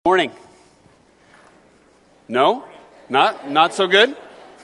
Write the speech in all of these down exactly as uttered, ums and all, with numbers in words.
Morning. No? Not? Not so good?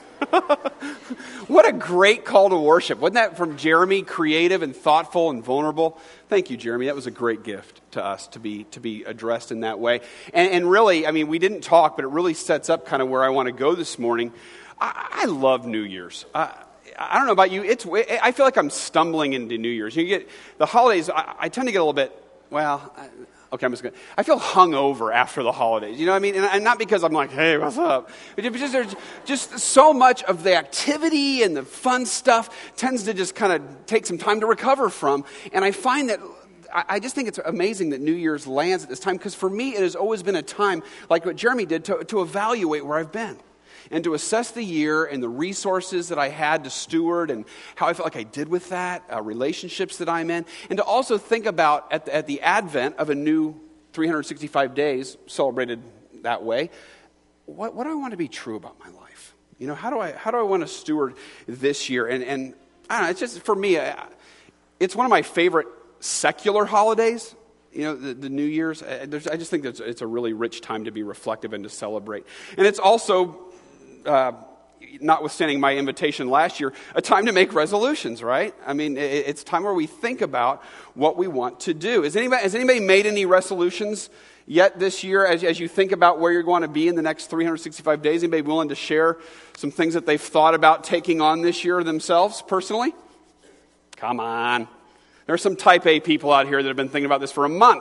What a great call to worship. Wasn't that from Jeremy? Creative and thoughtful and vulnerable. Thank you, Jeremy. That was a great gift to us to be to be addressed in that way. And, and really, I mean, we didn't talk, but it really sets up kind of where I want to go this morning. I, I love New Year's. Uh, I don't know about you. It's. I feel like I'm stumbling into New Year's. You get the holidays. I, I tend to get a little bit. Well. I, Okay, I'm just going to, I feel hungover after the holidays, you know what I mean? And, and not because I'm like, hey, what's up? But just, there's just so much of the activity and the fun stuff tends to just kind of take some time to recover from. And I find that, I, I just think it's amazing that New Year's lands at this time, because for me, it has always been a time, like what Jeremy did, to, to evaluate where I've been. And to assess the year and the resources that I had to steward and how I felt like I did with that, uh, relationships that I'm in. And to also think about, at the, at the advent of a new three hundred sixty-five days, celebrated that way, what, what do I want to be true about my life? You know, how do I how do I want to steward this year? And, and I don't know, it's just, for me, it's one of my favorite secular holidays. You know, the, the New Year's. I just think that it's a really rich time to be reflective and to celebrate. And it's also... Uh, notwithstanding my invitation last year, a time to make resolutions, right? I mean, it, it's time where we think about what we want to do. Has anybody, has anybody made any resolutions yet this year as, as you think about where you're going to be in the next three hundred sixty-five days? Anybody willing to share some things that they've thought about taking on this year themselves personally? Come on. There are some type A people out here that have been thinking about this for a month.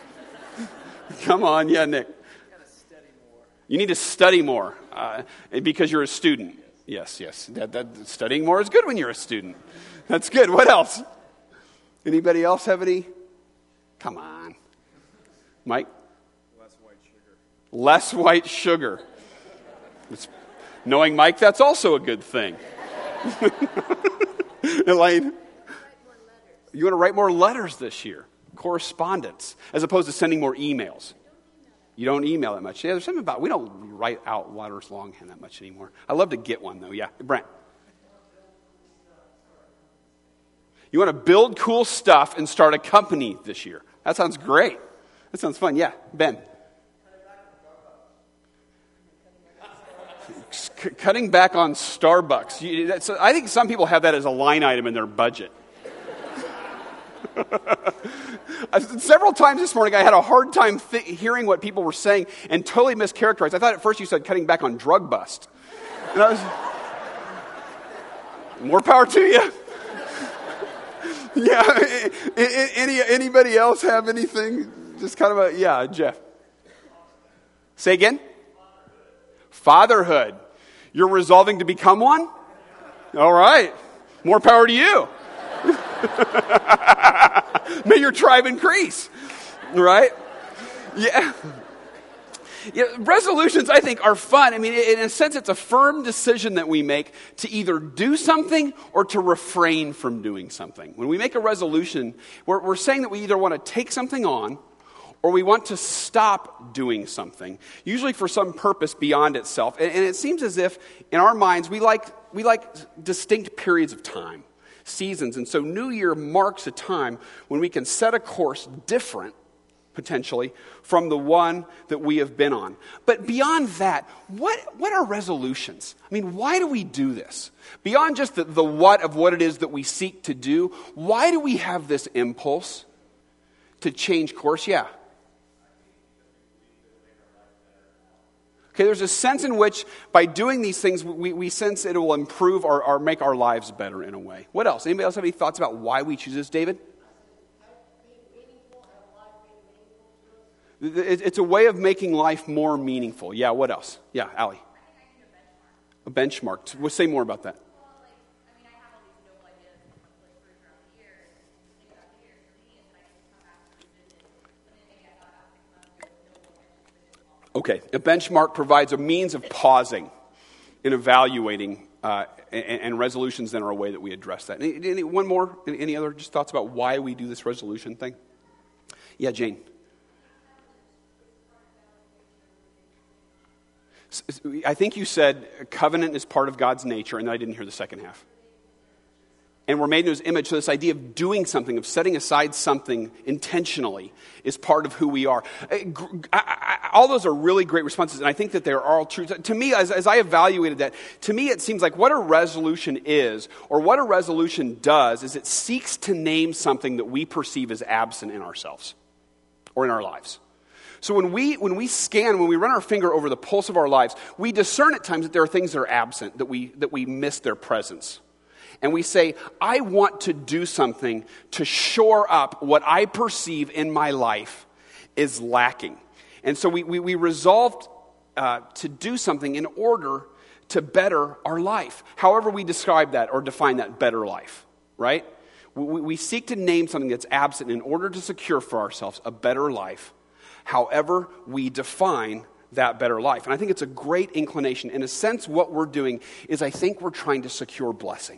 Come on. Yeah, Nick. You need to study more uh, because you're a student. Yes, yes. That, that, studying more is good when you're a student. That's good. What else? Anybody else have any? Come on. Mike? Less white sugar. Less white sugar. It's, knowing Mike, that's also a good thing. Elaine? You want to write more letters this year. Correspondence. As opposed to sending more emails. You don't email that much. Yeah, there's something about, we don't write out letters longhand that much anymore. I love to get one, though. Yeah, Brent. You want to build cool stuff and start a company this year. That sounds great. That sounds fun. Yeah, Ben. C- cutting back on Starbucks. You, that's, I think some people have that as a line item in their budget. Several times this morning I had a hard time th- hearing what people were saying and totally mischaracterized. I thought at first you said cutting back on drug bust. And I was, more power to you. Yeah. Any anybody else have anything? Just kind of a, yeah, Jeff. Say again? Fatherhood. You're resolving to become one? All right. More power to you. May your tribe increase, right? Yeah. Yeah. Resolutions, I think, are fun. I mean, in a sense, it's a firm decision that we make to either do something or to refrain from doing something. When we make a resolution, we're, we're saying that we either want to take something on or we want to stop doing something, usually for some purpose beyond itself. And, and it seems as if, in our minds, we like we like distinct periods of time. Seasons. And so New Year marks a time when we can set a course different, potentially, from the one that we have been on. But beyond that, what, what are resolutions? I mean, why do we do this? Beyond just the, the what of what it is that we seek to do, why do we have this impulse to change course? Yeah. Okay, there's a sense in which by doing these things, we, we sense it will improve or, or make our lives better in a way. What else? Anybody else have any thoughts about why we choose this, David? It's a way of making life more meaningful. Yeah, what else? Yeah, Allie. A benchmark. We'll say more about that. Okay, a benchmark provides a means of pausing and evaluating uh, and, and resolutions then are a way that we address that. Any, any, one more? Any, any other just thoughts about why we do this resolution thing? Yeah, Jane. I think you said covenant is part of God's nature, and I didn't hear the second half. And we're made in his image, so this idea of doing something, of setting aside something intentionally, is part of who we are. I, I, all those are really great responses, and I think that they're all true. To me, as, as I evaluated that, to me it seems like what a resolution is, or what a resolution does, is it seeks to name something that we perceive as absent in ourselves or in our lives. So when we when we scan, when we run our finger over the pulse of our lives, we discern at times that there are things that are absent, that we that we miss their presence. And we say, I want to do something to shore up what I perceive in my life is lacking. And so we, we, we resolved uh, to do something in order to better our life. However we describe that or define that better life, right? We, we seek to name something that's absent in order to secure for ourselves a better life, however we define that better life. And I think it's a great inclination. In a sense, what we're doing is I think we're trying to secure blessing.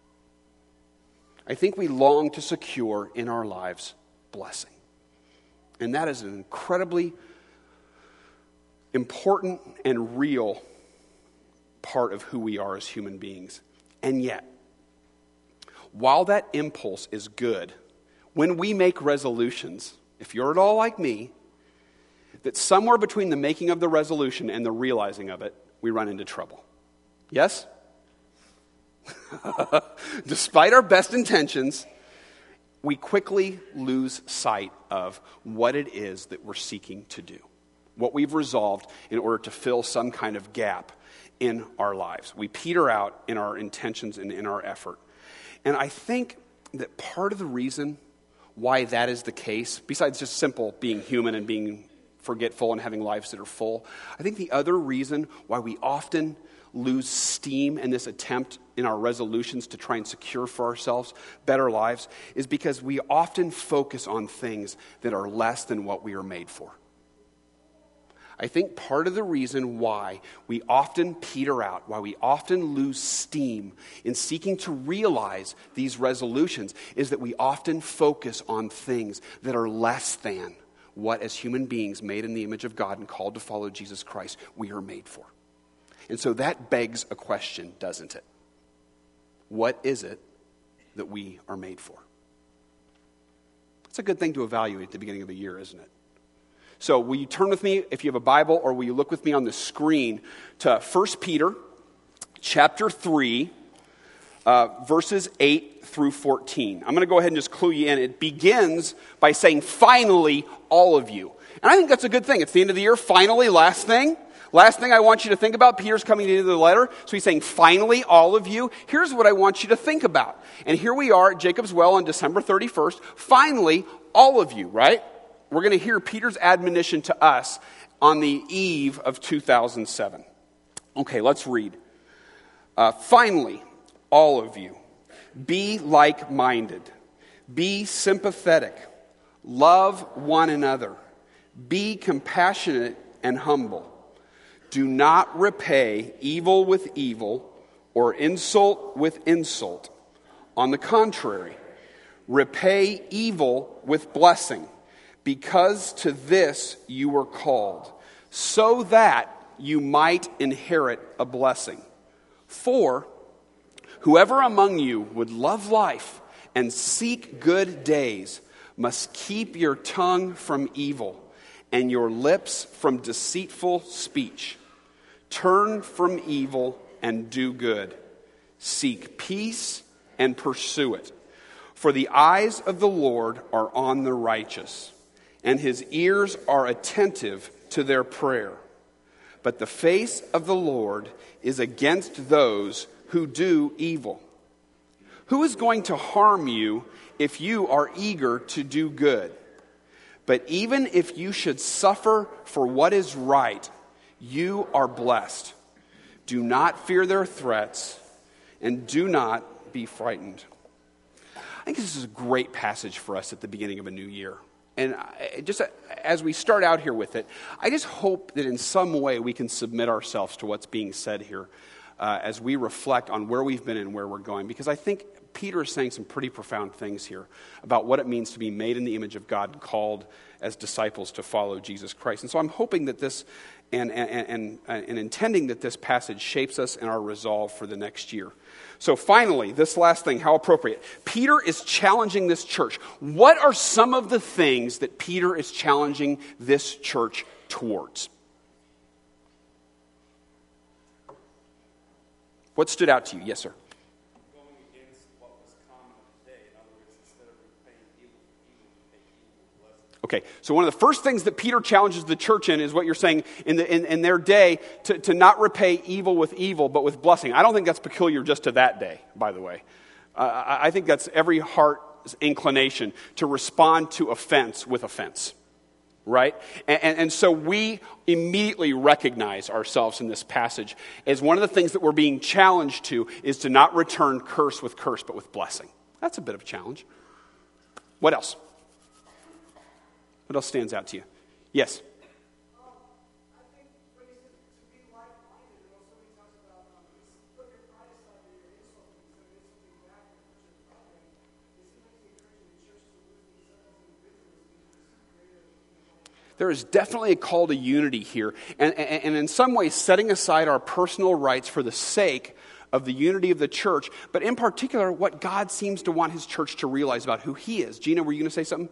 I think we long to secure in our lives blessing. And that is an incredibly important and real part of who we are as human beings. And yet, while that impulse is good, when we make resolutions, if you're at all like me, that somewhere between the making of the resolution and the realizing of it, we run into trouble. Yes? Despite our best intentions, we quickly lose sight of what it is that we're seeking to do, what we've resolved in order to fill some kind of gap in our lives. We peter out in our intentions and in our effort. And I think that part of the reason why that is the case, besides just simple being human and being forgetful and having lives that are full, I think the other reason why we often lose steam in this attempt in our resolutions to try and secure for ourselves better lives is because we often focus on things that are less than what we are made for. I think part of the reason why we often peter out, why we often lose steam in seeking to realize these resolutions, is that we often focus on things that are less than what, as human beings made in the image of God and called to follow Jesus Christ, we are made for. And so that begs a question, doesn't it? What is it that we are made for? It's a good thing to evaluate at the beginning of the year, isn't it? So will you turn with me, if you have a Bible, or will you look with me on the screen to First Peter chapter three, uh, verses eight through fourteen. I'm going to go ahead and just clue you in. It begins by saying, finally, all of you. And I think that's a good thing. It's the end of the year. Finally, last thing. Last thing I want you to think about, Peter's coming into the letter, so he's saying, finally, all of you, here's what I want you to think about. And here we are at Jacob's Well on December thirty-first. Finally, all of you, right? We're going to hear Peter's admonition to us on the eve of two thousand seven. Okay, let's read. Uh, finally, all of you, be like-minded, be sympathetic, love one another, be compassionate and humble. Do not repay evil with evil or insult with insult. On the contrary, repay evil with blessing, because to this you were called, so that you might inherit a blessing. For whoever among you would love life and seek good days must keep your tongue from evil and your lips from deceitful speech. Turn from evil and do good. Seek peace and pursue it. For the eyes of the Lord are on the righteous, and his ears are attentive to their prayer. But the face of the Lord is against those who do evil. Who is going to harm you if you are eager to do good? But even if you should suffer for what is right, you are blessed. Do not fear their threats, and do not be frightened. I think this is a great passage for us at the beginning of a new year. And just as we start out here with it, I just hope that in some way we can submit ourselves to what's being said here uh, as we reflect on where we've been and where we're going. Because I think Peter is saying some pretty profound things here about what it means to be made in the image of God and called as disciples to follow Jesus Christ. And so I'm hoping that this and, and, and, and intending that this passage shapes us in our resolve for the next year. So finally, this last thing, how appropriate. Peter is challenging this church. What are some of the things that Peter is challenging this church towards? What stood out to you? Yes, sir. Going against what was common today. In other words, instead of repaying evil, evil, repay evil with blessing. Okay, so one of the first things that Peter challenges the church in is what you're saying in, the, in, in their day, to, to not repay evil with evil, but with blessing. I don't think that's peculiar just to that day, by the way. Uh, I, I think that's every heart's inclination to respond to offense with offense. Right? And, and, and so we immediately recognize ourselves in this passage as one of the things that we're being challenged to is to not return curse with curse, but with blessing. That's a bit of a challenge. What else? What else stands out to you? Yes? There is definitely a call to unity here, and, and, and in some ways setting aside our personal rights for the sake of the unity of the church, but in particular what God seems to want his church to realize about who he is. Gina, were you going to say something?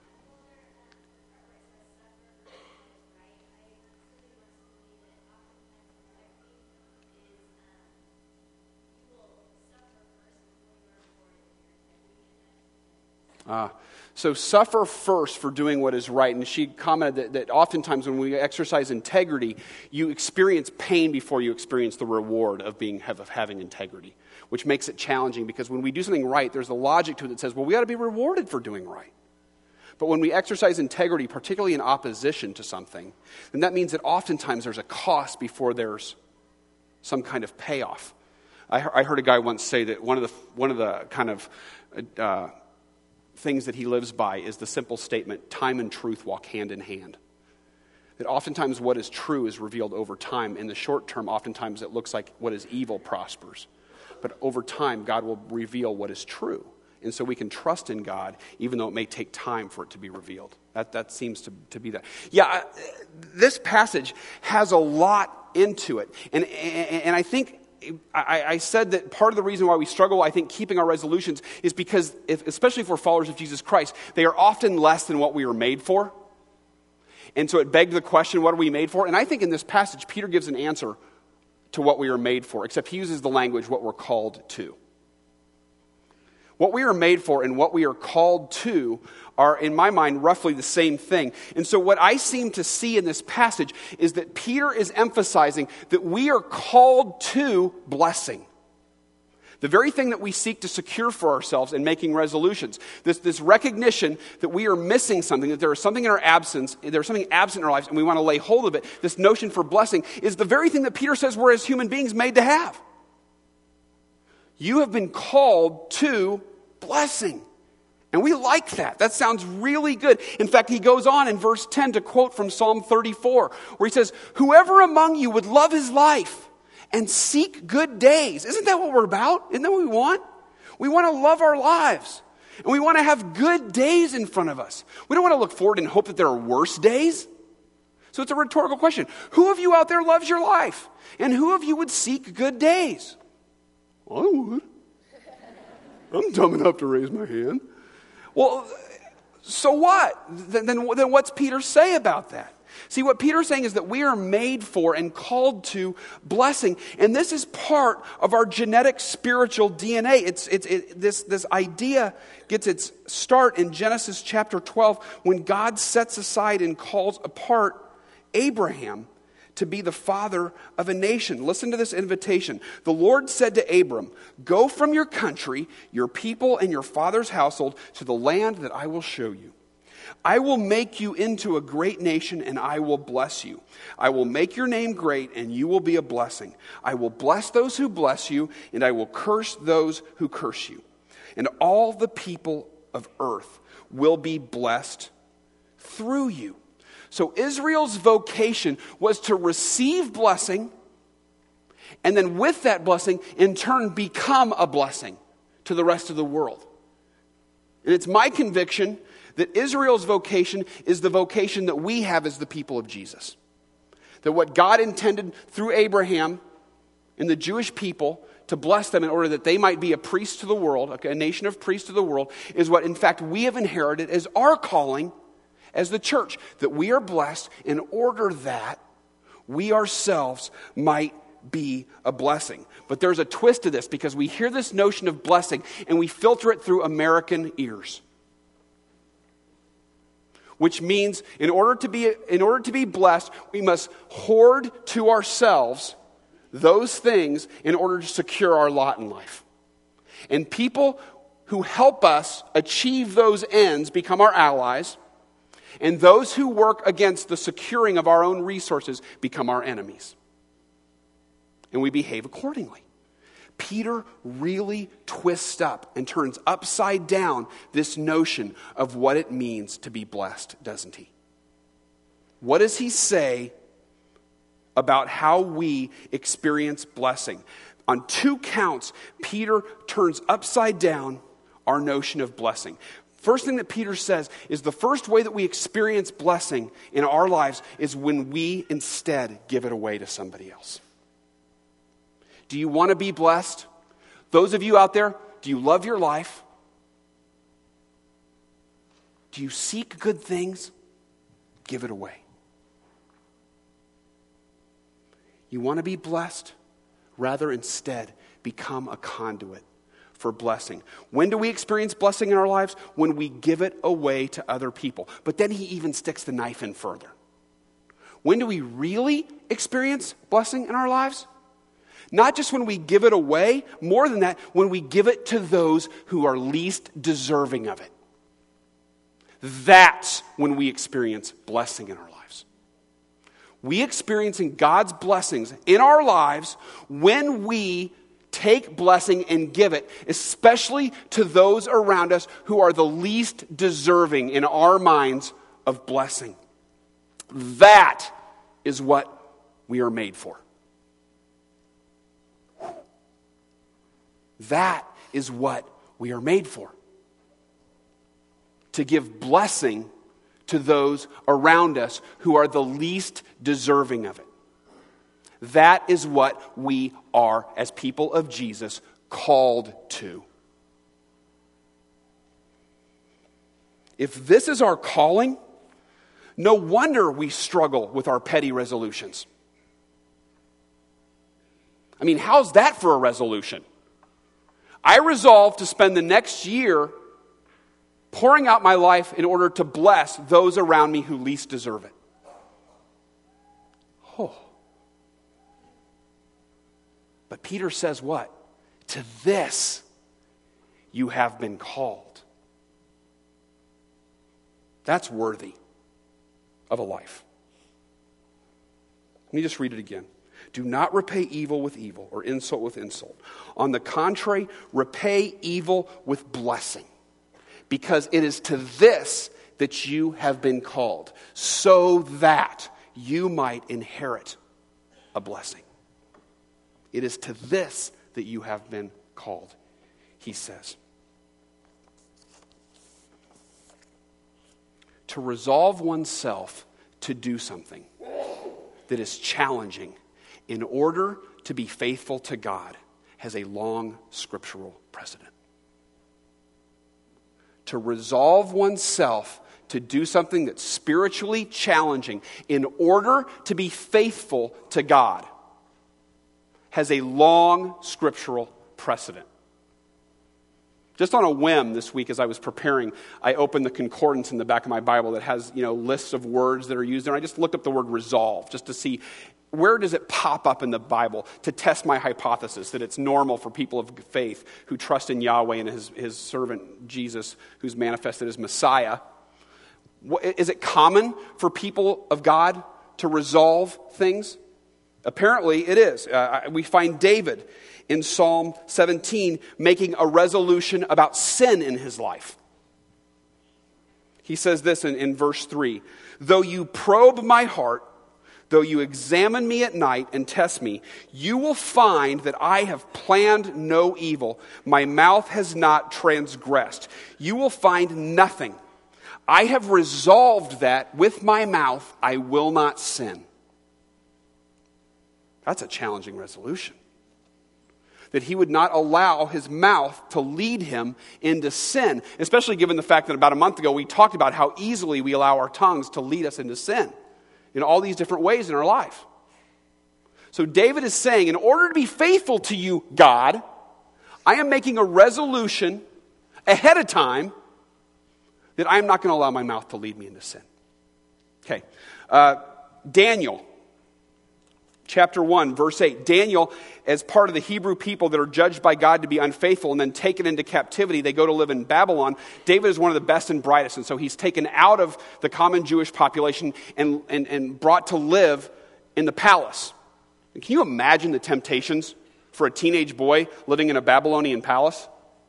Ah. Uh, So suffer first for doing what is right. And she commented that, that oftentimes when we exercise integrity, you experience pain before you experience the reward of being of having integrity, which makes it challenging because when we do something right, there's a logic to it that says, well, we ought to be rewarded for doing right. But when we exercise integrity, particularly in opposition to something, then that means that oftentimes there's a cost before there's some kind of payoff. I, I heard a guy once say that one of the one of the kind of uh, things that he lives by is the simple statement, time and truth walk hand in hand. That oftentimes what is true is revealed over time. In the short term, oftentimes it looks like what is evil prospers. But over time, God will reveal what is true. And so we can trust in God, even though it may take time for it to be revealed. That that seems to, to be that. Yeah, I, this passage has a lot into it. And, and, and I think I, I said that part of the reason why we struggle, I think, keeping our resolutions is because, if, especially if we're followers of Jesus Christ, they are often less than what we were made for. And so it begged the question, what are we made for? And I think in this passage, Peter gives an answer to what we are made for, except he uses the language, what we're called to. What we are made for and what we are called to are, in my mind, roughly the same thing. And so what I seem to see in this passage is that Peter is emphasizing that we are called to blessing. The very thing that we seek to secure for ourselves in making resolutions. This, this recognition that we are missing something, that there is something in our absence, there's something absent in our lives, and we want to lay hold of it. This notion for blessing is the very thing that Peter says we're as human beings made to have. You have been called to blessing. And we like that. That sounds really good. In fact, he goes on in verse ten to quote from Psalm thirty-four, where he says, whoever among you would love his life and seek good days. Isn't that what we're about? Isn't that what we want? We want to love our lives. And we want to have good days in front of us. We don't want to look forward and hope that there are worse days. So it's a rhetorical question. Who of you out there loves your life? And who of you would seek good days? Well, I would. I'm dumb enough to raise my hand. Well, so what? Then, then, then what's Peter say about that? See, what Peter's saying is that we are made for and called to blessing. And this is part of our genetic spiritual D N A. It's, it's, it, this, this idea gets its start in Genesis chapter twelve when God sets aside and calls apart Abraham to be the father of a nation. Listen to this invitation. The Lord said to Abram, go from your country, your people, and your father's household to the land that I will show you. I will make you into a great nation, and I will bless you. I will make your name great, and you will be a blessing. I will bless those who bless you, and I will curse those who curse you. And all the people of earth will be blessed through you. So Israel's vocation was to receive blessing, and then with that blessing, in turn, become a blessing to the rest of the world. And it's my conviction that Israel's vocation is the vocation that we have as the people of Jesus. That what God intended through Abraham and the Jewish people to bless them in order that they might be a priest to the world, a nation of priests to the world, is what in fact we have inherited as our calling as the church, that we are blessed in order that we ourselves might be a blessing. But there's a twist to this because we hear this notion of blessing and we filter it through American ears. Which means in order to be in order to be blessed, we must hoard to ourselves those things in order to secure our lot in life. And people who help us achieve those ends become our allies, and those who work against the securing of our own resources become our enemies. And we behave accordingly. Peter really twists up and turns upside down this notion of what it means to be blessed, doesn't he? What does he say about how we experience blessing? On two counts, Peter turns upside down our notion of blessing. First thing that Peter says is the first way that we experience blessing in our lives is when we instead give it away to somebody else. Do you want to be blessed? Those of you out there, do you love your life? Do you seek good things? Give it away. You want to be blessed? Rather instead become a conduit for blessing. When do we experience blessing in our lives? When we give it away to other people. But then he even sticks the knife in further. When do we really experience blessing in our lives? Not just when we give it away, more than that, when we give it to those who are least deserving of it. That's when we experience blessing in our lives. We experiencing God's blessings in our lives when we take blessing and give it, especially to those around us who are the least deserving in our minds of blessing. That is what we are made for. That is what we are made for. To give blessing to those around us who are the least deserving of it. That is what we are, as people of Jesus, called to. If this is our calling, no wonder we struggle with our petty resolutions. I mean, how's that for a resolution? I resolve to spend the next year pouring out my life in order to bless those around me who least deserve it. Oh. But Peter says what? To this you have been called. That's worthy of a life. Let me just read it again. Do not repay evil with evil or insult with insult. On the contrary, repay evil with blessing, because it is to this that you have been called, so that you might inherit a blessing. It is to this that you have been called, he says. To resolve oneself to do something that is challenging in order to be faithful to God has a long scriptural precedent. To resolve oneself to do something that's spiritually challenging in order to be faithful to God has a long scriptural precedent. Just on a whim this week as I was preparing, I opened the concordance in the back of my Bible that has, you know, lists of words that are used, and I just looked up the word resolve just to see where does it pop up in the Bible to test my hypothesis that it's normal for people of faith who trust in Yahweh and his, his servant Jesus, who's manifested as Messiah. Is it common for people of God to resolve things? Apparently it is. Uh, we find David in Psalm seventeen making a resolution about sin in his life. He says this in, in verse three, though you probe my heart, though you examine me at night and test me, you will find that I have planned no evil. My mouth has not transgressed. You will find nothing. I have resolved that with my mouth I will not sin. That's a challenging resolution. That he would not allow his mouth to lead him into sin, especially given the fact that about a month ago we talked about how easily we allow our tongues to lead us into sin in all these different ways in our life. So David is saying, in order to be faithful to you, God, I am making a resolution ahead of time that I am not going to allow my mouth to lead me into sin. Okay. Uh, Daniel, chapter one, verse eight. Daniel, as part of the Hebrew people that are judged by God to be unfaithful and then taken into captivity, they go to live in Babylon. David is one of the best and brightest, and so he's taken out of the common Jewish population and, and, and brought to live in the palace. And can you imagine the temptations for a teenage boy living in a Babylonian palace?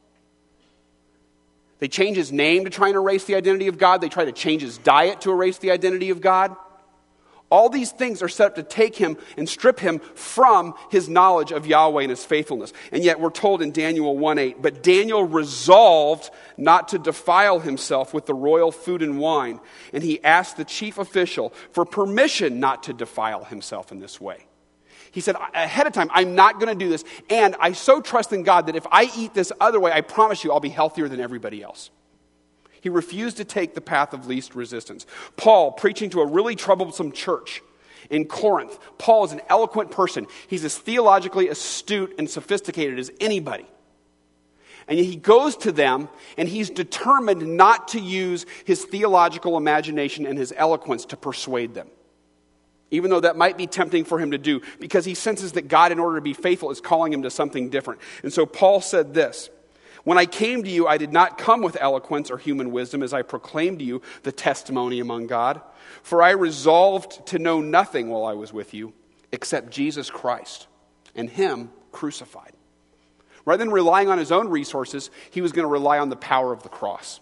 They change his name to try and erase the identity of God. They try to change his diet to erase the identity of God. All these things are set up to take him and strip him from his knowledge of Yahweh and his faithfulness. And yet we're told in Daniel one eight, but Daniel resolved not to defile himself with the royal food and wine. And he asked the chief official for permission not to defile himself in this way. He said, ahead of time, I'm not going to do this. And I so trust in God that if I eat this other way, I promise you I'll be healthier than everybody else. He refused to take the path of least resistance. Paul, preaching to a really troublesome church in Corinth. Paul is an eloquent person. He's as theologically astute and sophisticated as anybody. And he goes to them, and he's determined not to use his theological imagination and his eloquence to persuade them. Even though that might be tempting for him to do, because he senses that God, in order to be faithful, is calling him to something different. And so Paul said this, when I came to you, I did not come with eloquence or human wisdom as I proclaimed to you the testimony among God. For I resolved to know nothing while I was with you except Jesus Christ and him crucified. Rather than relying on his own resources, he was going to rely on the power of the cross.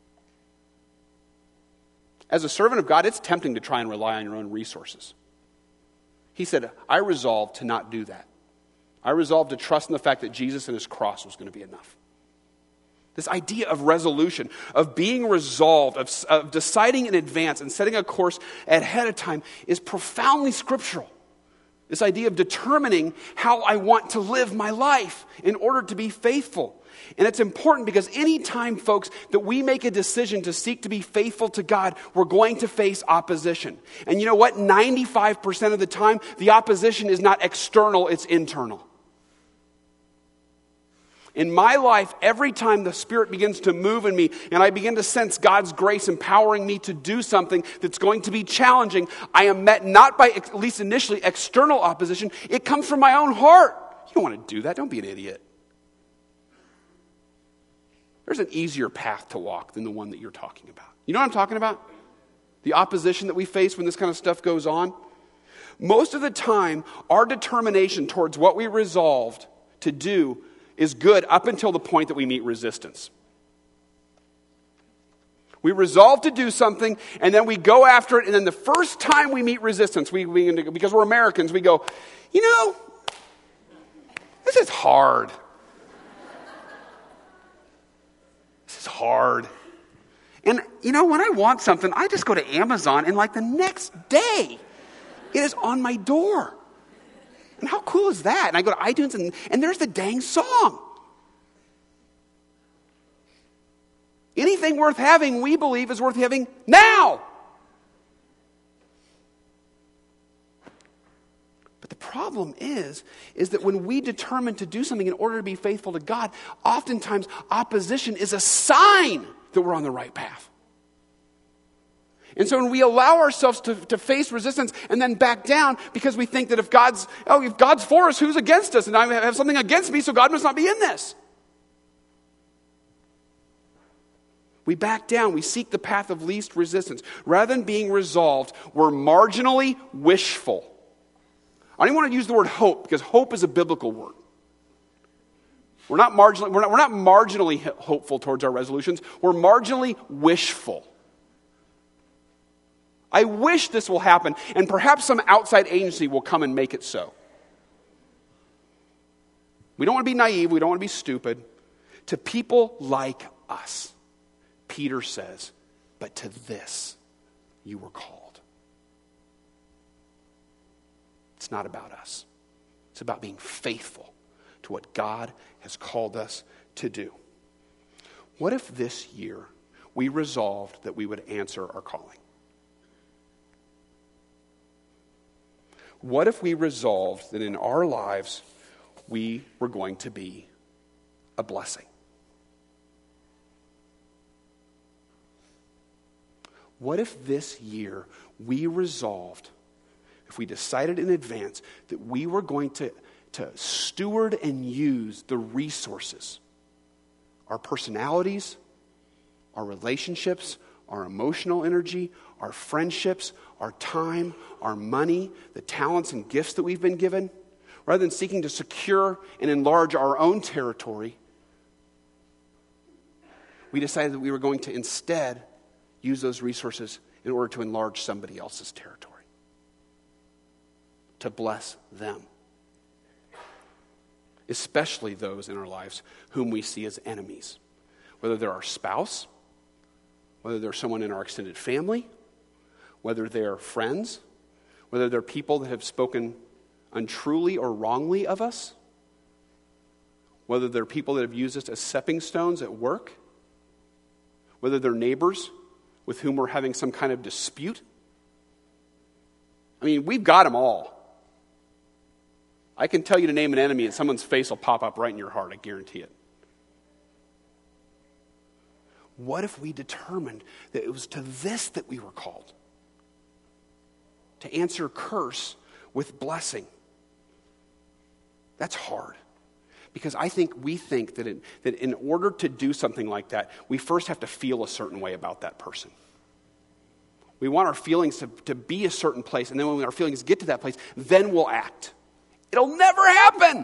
As a servant of God, it's tempting to try and rely on your own resources. He said, I resolved to not do that. I resolved to trust in the fact that Jesus and his cross was going to be enough. This idea of resolution, of being resolved, of, of deciding in advance and setting a course ahead of time is profoundly scriptural. This idea of determining how I want to live my life in order to be faithful. And it's important because anytime, folks, that we make a decision to seek to be faithful to God, we're going to face opposition. And you know what? ninety-five percent of the time, the opposition is not external, it's internal. In my life, every time the Spirit begins to move in me and I begin to sense God's grace empowering me to do something that's going to be challenging, I am met not by, at least initially, external opposition. It comes from my own heart. You don't want to do that. Don't be an idiot. There's an easier path to walk than the one that you're talking about. You know what I'm talking about? The opposition that we face when this kind of stuff goes on. Most of the time, our determination towards what we resolved to do is good up until the point that we meet resistance. We resolve to do something, and then we go after it, and then the first time we meet resistance, we, we because we're Americans, we go, you know, this is hard. This is hard. And, you know, when I want something, I just go to Amazon, and like the next day, it is on my door. And how cool is that? And I go to iTunes, and, and there's the dang song. Anything worth having, we believe, is worth having now. But the problem is, is that when we determine to do something in order to be faithful to God, oftentimes opposition is a sign that we're on the right path. And so when we allow ourselves to, to face resistance and then back down because we think that if God's, oh, if God's for us, who's against us? And I have something against me, so God must not be in this. We back down. We seek the path of least resistance. Rather than being resolved, we're marginally wishful. I don't even want to use the word hope because hope is a biblical word. We're not marginally, we're not, we're not marginally hopeful towards our resolutions. We're marginally wishful. I wish this will happen, and perhaps some outside agency will come and make it so. We don't want to be naive. We don't want to be stupid. To people like us, Peter says, but to this you were called. It's not about us. It's about being faithful to what God has called us to do. What if this year we resolved that we would answer our calling? What if we resolved that in our lives we were going to be a blessing? What if this year we resolved, if we decided in advance that we were going to, to steward and use the resources, our personalities, our relationships, our emotional energy, our friendships, our time, our money, the talents and gifts that we've been given, rather than seeking to secure and enlarge our own territory, we decided that we were going to instead use those resources in order to enlarge somebody else's territory, to bless them, especially those in our lives whom we see as enemies, whether they're our spouse, whether they're someone in our extended family, whether they're friends, whether they're people that have spoken untruly or wrongly of us, whether they're people that have used us as stepping stones at work, whether they're neighbors with whom we're having some kind of dispute. I mean, we've got them all. I can tell you to name an enemy and someone's face will pop up right in your heart, I guarantee it. What if we determined that it was to this that we were called? To answer curse with blessing. That's hard. Because I think we think that in, that in order to do something like that, we first have to feel a certain way about that person. We want our feelings to, to be a certain place, and then when our feelings get to that place, then we'll act. It'll never happen.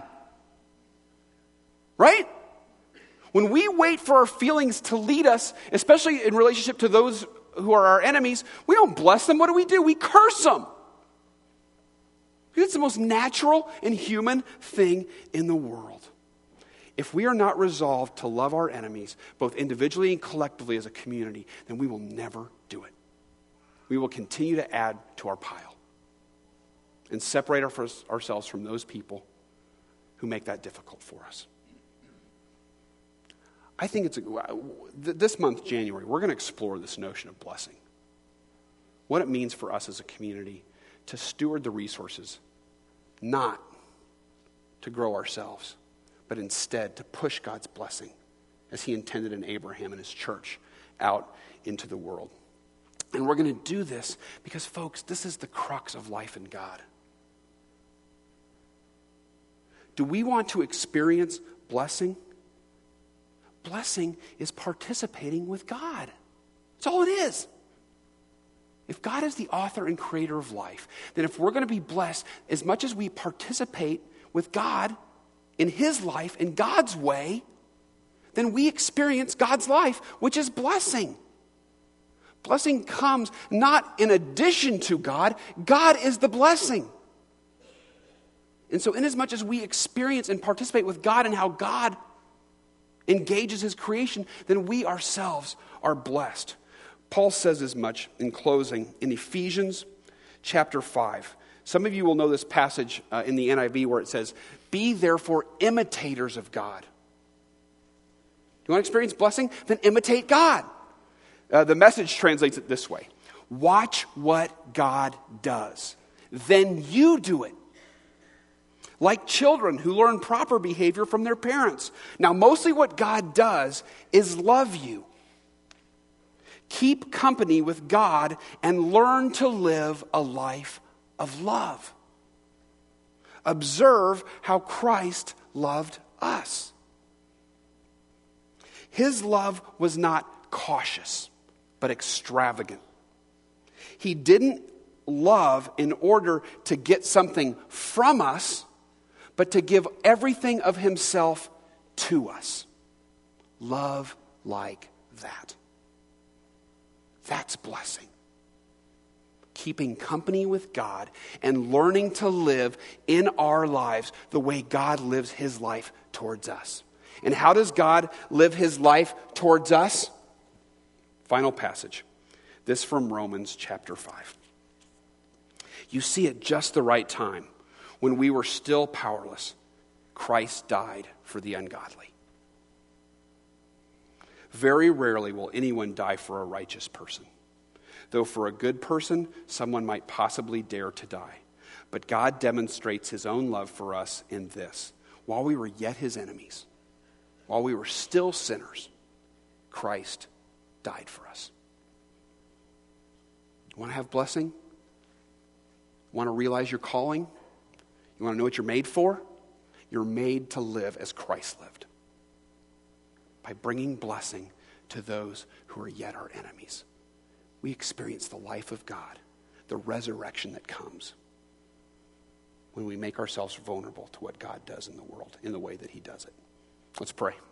Right? When we wait for our feelings to lead us, especially in relationship to those who are our enemies, we don't bless them. What do we do? We curse them. It's the most natural and human thing in the world. If we are not resolved to love our enemies, both individually and collectively as a community, then we will never do it. We will continue to add to our pile and separate our, ourselves from those people who make that difficult for us. I think it's a, this month, January, we're going to explore this notion of blessing. What it means for us as a community to steward the resources, not to grow ourselves, but instead to push God's blessing as he intended in Abraham and his church out into the world. And we're going to do this because, folks, this is the crux of life in God. Do we want to experience blessing? Blessing is participating with God. That's all it is. If God is the author and creator of life, then if we're going to be blessed, as much as we participate with God in his life, in God's way, then we experience God's life, which is blessing. Blessing comes not in addition to God. God is the blessing. And so inasmuch as we experience and participate with God and how God engages his creation, then we ourselves are blessed. Paul says as much in closing in Ephesians chapter five. Some of you will know this passage uh, in the N I V where it says, "Be therefore imitators of God." You want to experience blessing? Then imitate God. Uh, the Message translates it this way: watch what God does, then you do it. Like children who learn proper behavior from their parents. Now, mostly what God does is love you. Keep company with God and learn to live a life of love. Observe how Christ loved us. His love was not cautious, but extravagant. He didn't love in order to get something from us, but to give everything of himself to us. Love like that. That's blessing. Keeping company with God and learning to live in our lives the way God lives his life towards us. And how does God live his life towards us? Final passage. This from Romans chapter five. You see, at just the right time, when we were still powerless, Christ died for the ungodly. Very rarely will anyone die for a righteous person, though for a good person, someone might possibly dare to die. But God demonstrates his own love for us in this. While we were yet his enemies, while we were still sinners, Christ died for us. You want to have blessing? You want to realize your calling? You want to know what you're made for? You're made to live as Christ lived, by bringing blessing to those who are yet our enemies. We experience the life of God, the resurrection that comes when we make ourselves vulnerable to what God does in the world in the way that he does it. Let's pray.